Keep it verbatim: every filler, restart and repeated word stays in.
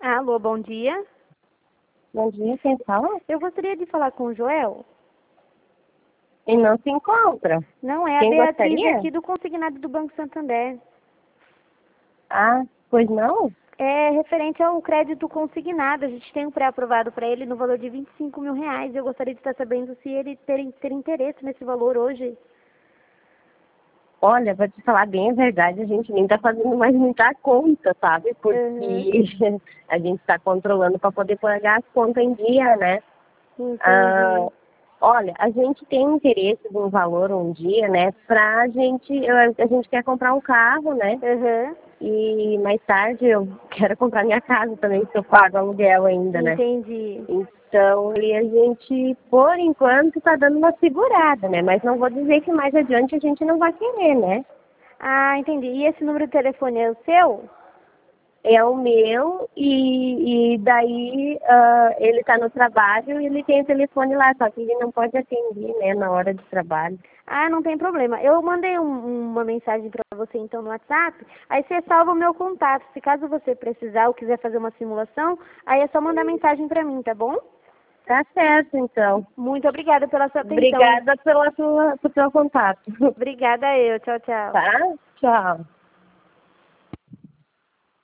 Alô, bom dia. Bom dia, quem fala? Eu gostaria de falar com o Joel. Ele não se encontra. Não, é a Quem Beatriz gostaria? aqui do Consignado do Banco Santander. Ah, pois não? É referente ao crédito consignado. A gente tem um pré-aprovado para ele no valor de vinte e cinco mil reais. Eu gostaria de estar sabendo se ele ter, ter interesse nesse valor hoje. Olha, vou te falar bem a verdade, a gente nem tá fazendo mais muita conta, sabe? Porque Uhum. a gente está controlando para poder pagar as contas em dia, né? Ah, Entendi. olha, a gente tem interesse de um valor um dia, né? Pra gente, eu- a gente quer comprar um carro, né? Uhum. E mais tarde eu quero comprar minha casa também, se eu pago aluguel ainda, né? Entendi. Então, e a gente, por enquanto, está dando uma segurada, né? Mas não vou dizer que mais adiante a gente não vai querer, né? Ah, entendi. E esse número de telefone é o seu? É o meu e, e daí ah, ele está no trabalho e ele tem o telefone lá, só que ele não pode atender, né, na hora de trabalho. Ah, não tem problema. Eu mandei um- uma mensagem para você então no WhatsApp, aí você salva o meu contato. Se caso você precisar ou quiser fazer uma simulação, aí é só mandar mensagem para mim, tá bom? Tá certo, então. Muito obrigada pela sua atenção. Obrigada pela tua, pelo teu contato. Obrigada eu. Tchau, tchau. Tá? Tchau.